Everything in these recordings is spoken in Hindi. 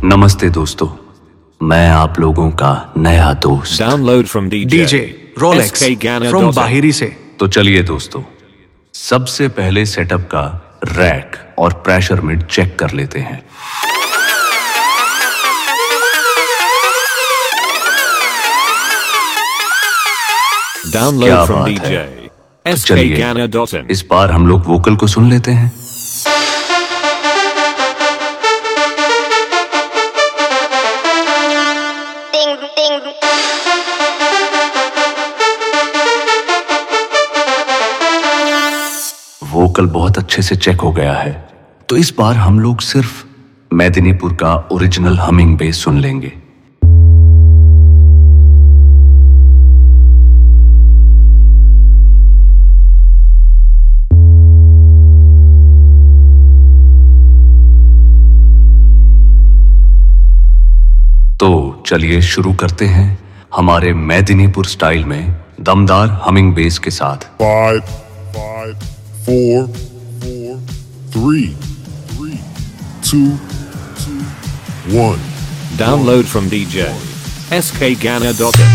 नमस्ते दोस्तों, मैं आप लोगों का नया दोस्त Download from DJ Rolex from बाहिरी से। तो चलिए दोस्तों, सबसे पहले सेटअप का रैक और प्रेशर मिड चेक कर लेते हैं। Download from DJ चलिए इस बार हम लोग वोकल को सुन लेते हैं। वोकल बहुत अच्छे से चेक हो गया है, तो इस बार हम लोग सिर्फ मेदिनीपुर का ओरिजिनल हमिंग बेस सुन लेंगे। तो चलिए शुरू करते हैं हमारे मेदिनीपुर स्टाइल में दमदार हमिंग बेस के साथ। 5, 4, 3, 2, 1. Download from DJ skgana.in.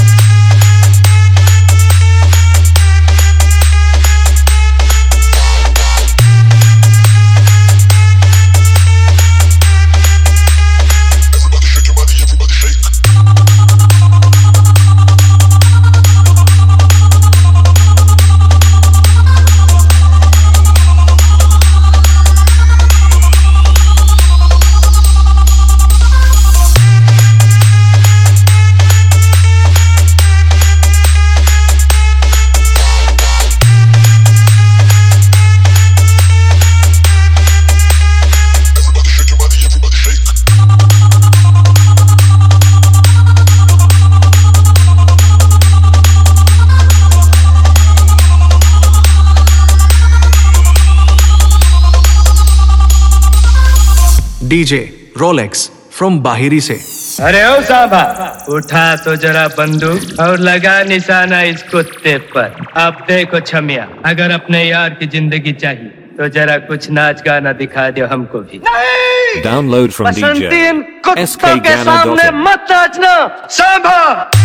DJ Rolex from बाहिरी से। अरे ओ साहबा, उठा तो जरा बंदूक और लगा निशाना इस कुत्ते पर। अब देखो छमिया, अगर अपने यार की जिंदगी चाहिए तो जरा कुछ नाच गाना दिखा दो हमको भी। Download from DJ कुत्तों के सामने मत नाचना साहबा।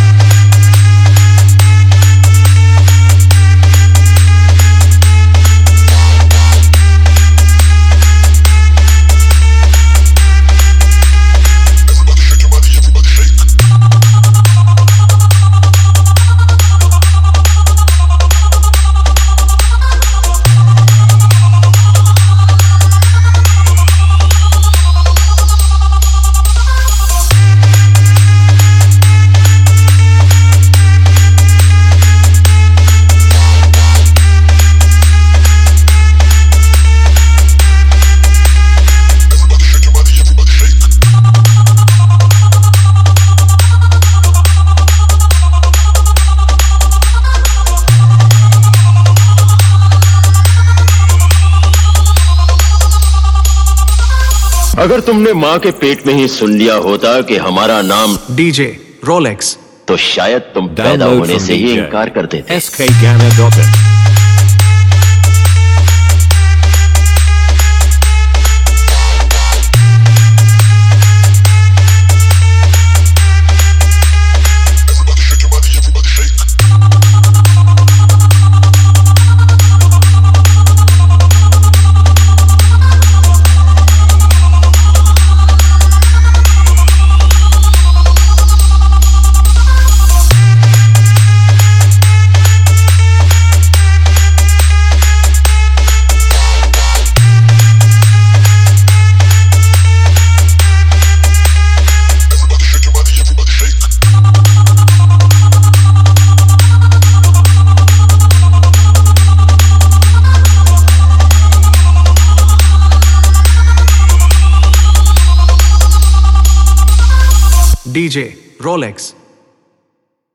अगर तुमने माँ के पेट में ही सुन लिया होता कि हमारा नाम DJ Rolex, तो शायद तुम पैदा होने से ही इनकार कर देते। skgana.in. DJ Rolex